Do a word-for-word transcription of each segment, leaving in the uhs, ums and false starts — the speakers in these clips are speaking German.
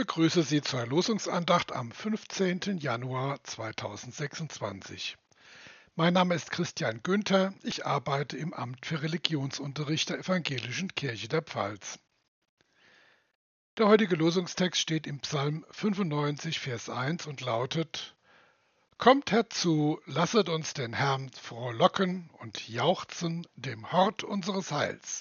begrüße Sie zur Losungsandacht am fünfzehnten Januar zweitausendsechsundzwanzig. Mein Name ist Christian Günther, ich arbeite im Amt für Religionsunterricht der Evangelischen Kirche der Pfalz. Der heutige Losungstext steht im Psalm fünfundneunzig, Vers eins und lautet: Kommt herzu, lasset uns den Herrn frohlocken und jauchzen dem Hort unseres Heils.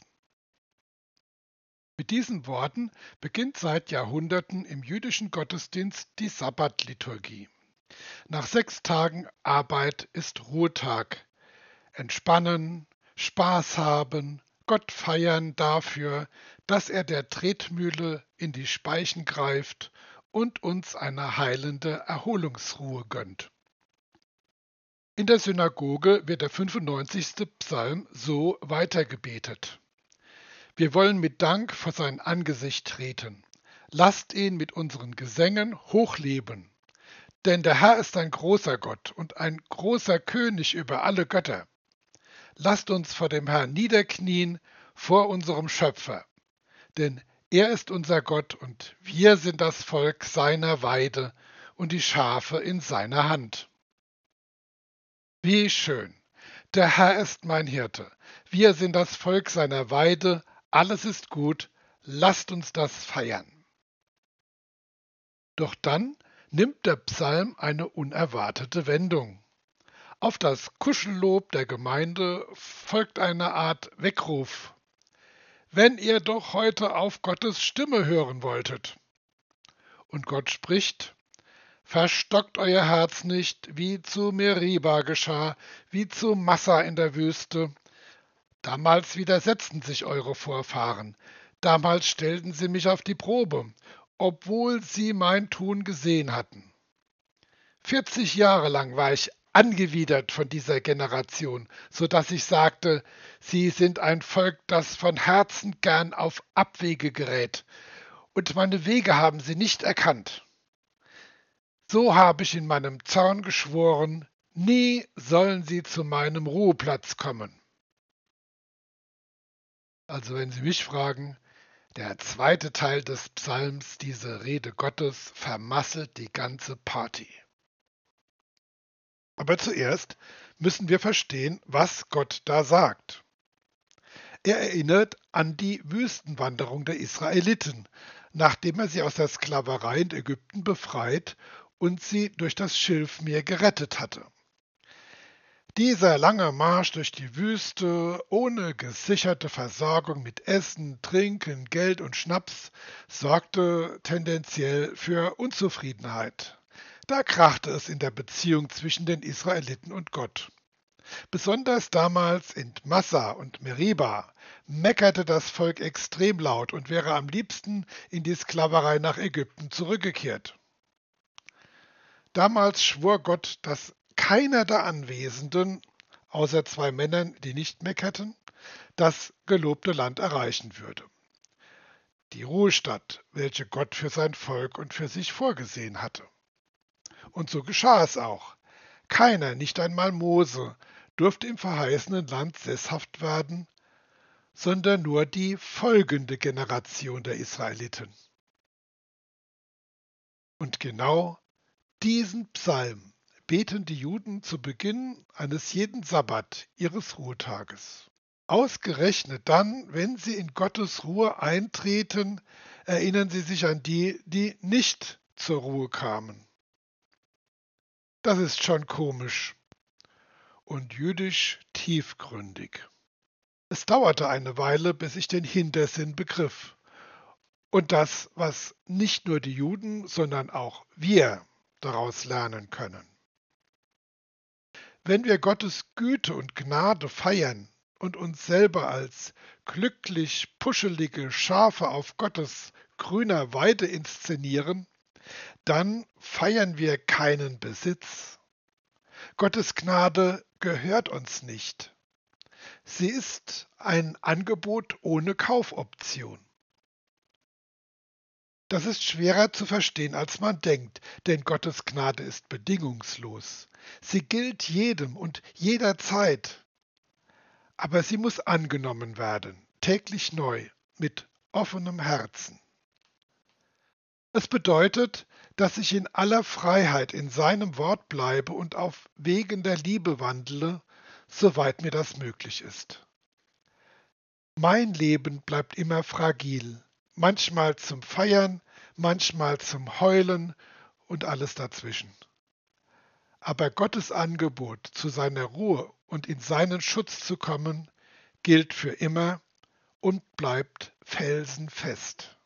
Mit diesen Worten beginnt seit Jahrhunderten im jüdischen Gottesdienst die Sabbatliturgie. Nach sechs Tagen Arbeit ist Ruhetag. Entspannen, Spaß haben, Gott feiern dafür, dass er der Tretmühle in die Speichen greift und uns eine heilende Erholungsruhe gönnt. In der Synagoge wird der fünfundneunzigste Psalm so weitergebetet. Wir wollen mit Dank vor sein Angesicht treten. Lasst ihn mit unseren Gesängen hochleben. Denn der Herr ist ein großer Gott und ein großer König über alle Götter. Lasst uns vor dem Herrn niederknien, vor unserem Schöpfer. Denn er ist unser Gott und wir sind das Volk seiner Weide und die Schafe in seiner Hand. Wie schön! Der Herr ist mein Hirte. Wir sind das Volk seiner Weide. Alles ist gut, lasst uns das feiern. Doch dann nimmt der Psalm eine unerwartete Wendung. Auf das Kuschellob der Gemeinde folgt eine Art Weckruf. Wenn ihr doch heute auf Gottes Stimme hören wolltet. Und Gott spricht: Verstockt euer Herz nicht, wie zu Meriba geschah, wie zu Massa in der Wüste. Damals widersetzten sich eure Vorfahren, damals stellten sie mich auf die Probe, obwohl sie mein Tun gesehen hatten. Vierzig Jahre lang war ich angewidert von dieser Generation, so dass ich sagte, sie sind ein Volk, das von Herzen gern auf Abwege gerät, und meine Wege haben sie nicht erkannt. So habe ich in meinem Zorn geschworen, nie sollen sie zu meinem Ruheplatz kommen. Also wenn Sie mich fragen, der zweite Teil des Psalms, diese Rede Gottes, vermasselt die ganze Party. Aber zuerst müssen wir verstehen, was Gott da sagt. Er erinnert an die Wüstenwanderung der Israeliten, nachdem er sie aus der Sklaverei in Ägypten befreit und sie durch das Schilfmeer gerettet hatte. Dieser lange Marsch durch die Wüste ohne gesicherte Versorgung mit Essen, Trinken, Geld und Schnaps sorgte tendenziell für Unzufriedenheit. Da krachte es in der Beziehung zwischen den Israeliten und Gott. Besonders damals in Massa und Meriba meckerte das Volk extrem laut und wäre am liebsten in die Sklaverei nach Ägypten zurückgekehrt. Damals schwor Gott, dass keiner der Anwesenden, außer zwei Männern, die nicht meckerten, das gelobte Land erreichen würde. Die Ruhestadt, welche Gott für sein Volk und für sich vorgesehen hatte. Und so geschah es auch. Keiner, nicht einmal Mose, durfte im verheißenen Land sesshaft werden, sondern nur die folgende Generation der Israeliten. Und genau diesen Psalm beten die Juden zu Beginn eines jeden Sabbat, ihres Ruhetages. Ausgerechnet dann, wenn sie in Gottes Ruhe eintreten, erinnern sie sich an die, die nicht zur Ruhe kamen. Das ist schon komisch und jüdisch tiefgründig. Es dauerte eine Weile, bis ich den Hintersinn begriff und das, was nicht nur die Juden, sondern auch wir daraus lernen können. Wenn wir Gottes Güte und Gnade feiern und uns selber als glücklich puschelige Schafe auf Gottes grüner Weide inszenieren, dann feiern wir keinen Besitz. Gottes Gnade gehört uns nicht. Sie ist ein Angebot ohne Kaufoption. Das ist schwerer zu verstehen, als man denkt, denn Gottes Gnade ist bedingungslos. Sie gilt jedem und jederzeit. Aber sie muss angenommen werden, täglich neu, mit offenem Herzen. Es bedeutet, dass ich in aller Freiheit in seinem Wort bleibe und auf Wegen der Liebe wandle, soweit mir das möglich ist. Mein Leben bleibt immer fragil, manchmal zum Feiern, manchmal zum Heulen und alles dazwischen. Aber Gottes Angebot, zu seiner Ruhe und in seinen Schutz zu kommen, gilt für immer und bleibt felsenfest.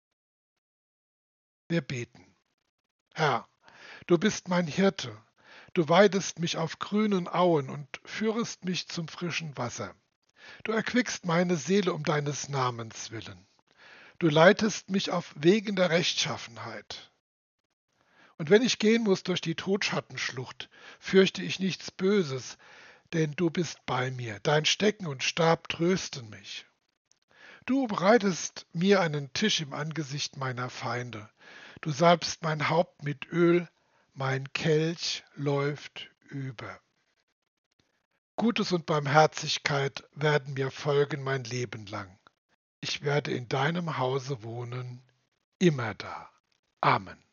Wir beten. Herr, du bist mein Hirte, du weidest mich auf grünen Auen und führest mich zum frischen Wasser. Du erquickst meine Seele um deines Namens willen. Du leitest mich auf Wegen der Rechtschaffenheit. Und wenn ich gehen muss durch die Todschattenschlucht, fürchte ich nichts Böses, denn du bist bei mir. Dein Stecken und Stab trösten mich. Du bereitest mir einen Tisch im Angesicht meiner Feinde. Du salbst mein Haupt mit Öl, mein Kelch läuft über. Gutes und Barmherzigkeit werden mir folgen mein Leben lang. Ich werde in deinem Hause wohnen, immerdar. Amen.